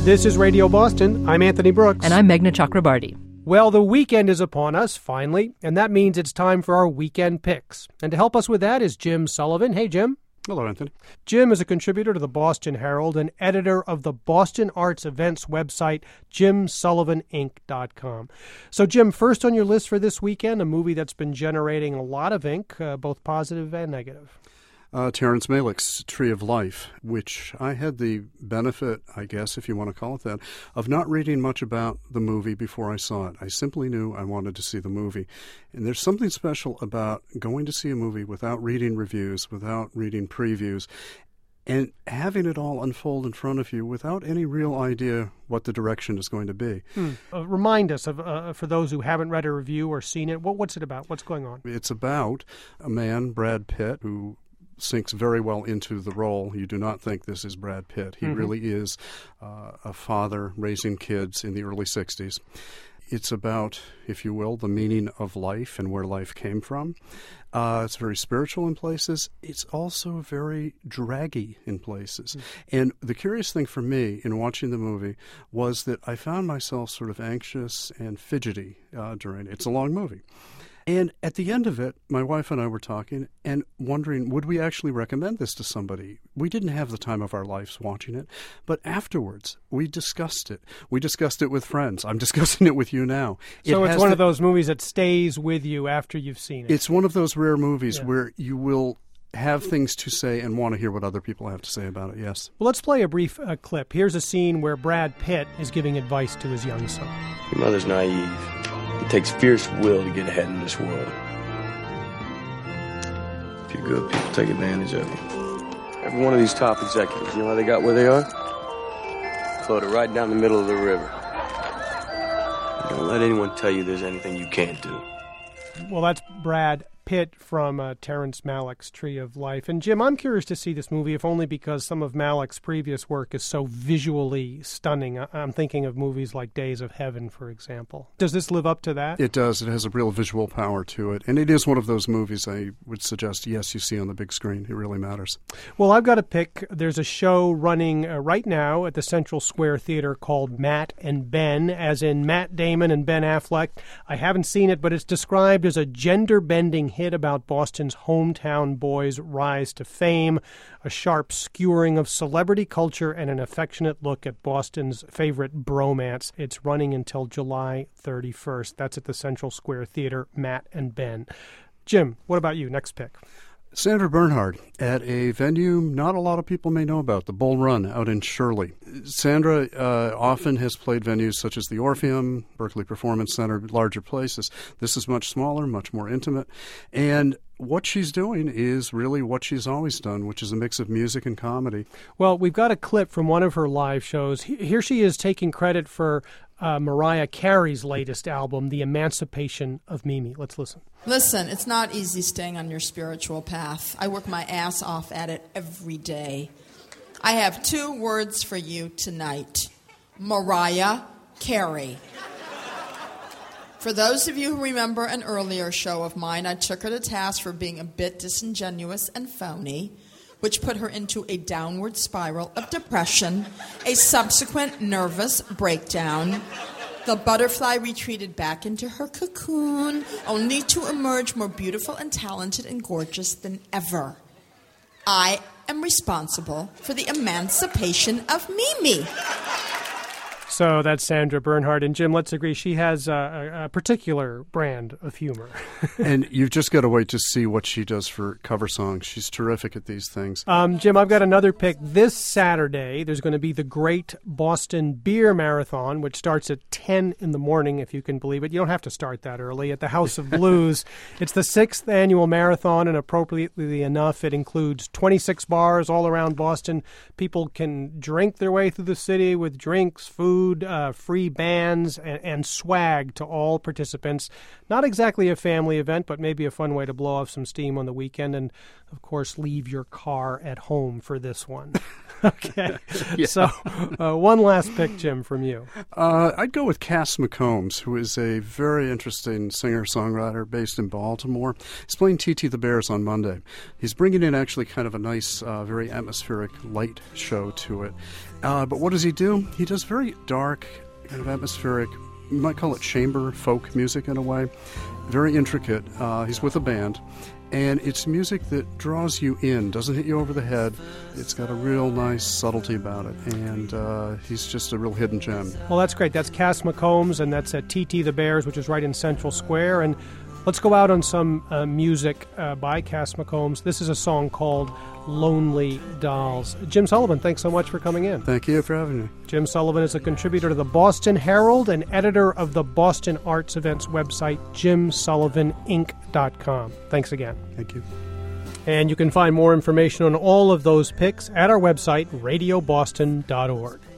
This is Radio Boston. I'm Anthony Brooks. And I'm Meghna Chakrabarty. Well, the weekend is upon us, finally, and that means it's time for our weekend picks. And to help us with that is Jim Sullivan. Hey, Jim. Hello, Anthony. Jim is a contributor to the Boston Herald and editor of the Boston Arts Events website, JimSullivanInc.com. So, Jim, first on your list for this weekend, a movie that's been generating a lot of ink, both positive and negative. Terrence Malick's Tree of Life, which I had the benefit, I guess, if you want to call it that, of not reading much about the movie before I saw it. I simply knew I wanted to see the movie. And there's something special about going to see a movie without reading reviews, without reading previews, and having it all unfold in front of you without any real idea what the direction is going to be. Remind us, of for those who haven't read a review or seen it, what's it about? What's going on? It's about a man, Brad Pitt, who sinks very well into the role. You do not think this is Brad Pitt. He really is a father raising kids in the early 60s. It's about, if you will, the meaning of life and where life came from. It's very spiritual in places. It's also very draggy in places. And the curious thing for me in watching the movie was that I found myself sort of anxious and fidgety during it. It's a long movie. And at the end of it, my wife and I were talking and wondering, would we actually recommend this to somebody? We didn't have the time of our lives watching it, but afterwards, we discussed it. We discussed it with friends. I'm discussing it with you now. So it's one of those movies that stays with you after you've seen it. It's one of those rare movies where you will have things to say and want to hear what other people have to say about it, yes. Well, let's play a brief clip. Here's a scene where Brad Pitt is giving advice to his young son. Your mother's naive. It takes fierce will to get ahead in this world. A few good people take advantage of you. Every one of these top executives, you know how they got where they are? Floated right down the middle of the river. Don't let anyone tell you there's anything you can't do. Well, that's Brad Pitt from Terrence Malick's Tree of Life. And Jim, I'm curious to see this movie, if only because some of Malick's previous work is so visually stunning. I'm thinking of movies like Days of Heaven, for example. Does this live up to that? It does. It has a real visual power to it. And it is one of those movies I would suggest, yes, you see on the big screen. It really matters. Well, I've got to pick. There's a show running right now at the Central Square Theater called Matt and Ben, as in Matt Damon and Ben Affleck. I haven't seen it, but it's described as a gender-bending hit about Boston's hometown boys' rise to fame, a sharp skewering of celebrity culture, and an affectionate look at Boston's favorite bromance. It's running until July 31st. That's at the Central Square Theater, Matt and Ben. Jim, what about you? Next pick. Sandra Bernhard at a venue not a lot of people may know about, the Bull Run out in Shirley. Sandra often has played venues such as the Orpheum, Berkeley Performance Center, larger places. This is much smaller, much more intimate. And what she's doing is really what she's always done, which is a mix of music and comedy. Well, we've got a clip from one of her live shows. Here she is taking credit for Mariah Carey's latest album, The Emancipation of Mimi. Let's listen. Listen, it's not easy staying on your spiritual path. I work my ass off at it every day. I have 2 words for you tonight. Mariah Carey. For those of you who remember an earlier show of mine, I took her to task for being a bit disingenuous and phony, which put her into a downward spiral of depression, a subsequent nervous breakdown. The butterfly retreated back into her cocoon, only to emerge more beautiful and talented and gorgeous than ever. I am responsible for the emancipation of Mimi. So that's Sandra Bernhard. And Jim, let's agree, she has a particular brand of humor. And you've just got to wait to see what she does for cover songs. She's terrific at these things. Jim, I've got another pick. This Saturday, there's going to be the Great Boston Beer Marathon, which starts at 10 in the morning, if you can believe it. You don't have to start that early, at the House of Blues. It's the 6th annual marathon, and appropriately enough, it includes 26 bars all around Boston. People can drink their way through the city with drinks, food, free bands, and swag to all participants. Not exactly a family event, but maybe a fun way to blow off some steam on the weekend and, of course, leave your car at home for this one. Okay. Yeah. So one last pick, Jim, from you. I'd go with Cass McCombs, who is a very interesting singer-songwriter based in Baltimore. He's playing TT the Bears on Monday. He's bringing in actually kind of a nice, very atmospheric light show to it. But what does he do? He does very dark, kind of atmospheric, you might call it chamber folk music in a way. Very intricate. He's with a band. And it's music that draws you in, doesn't hit you over the head. It's got a real nice subtlety about it, and he's just a real hidden gem. Well, that's great. That's Cass McCombs, and that's at TT the Bears, which is right in Central Square. And let's go out on some music by Cass McCombs. This is a song called Lonely Dolls. Jim Sullivan, thanks so much for coming in. Thank you for having me. Jim Sullivan is a contributor to the Boston Herald and editor of the Boston Arts Events website, JimSullivanInc.com. Thanks again. Thank you. And you can find more information on all of those picks at our website, radioboston.org.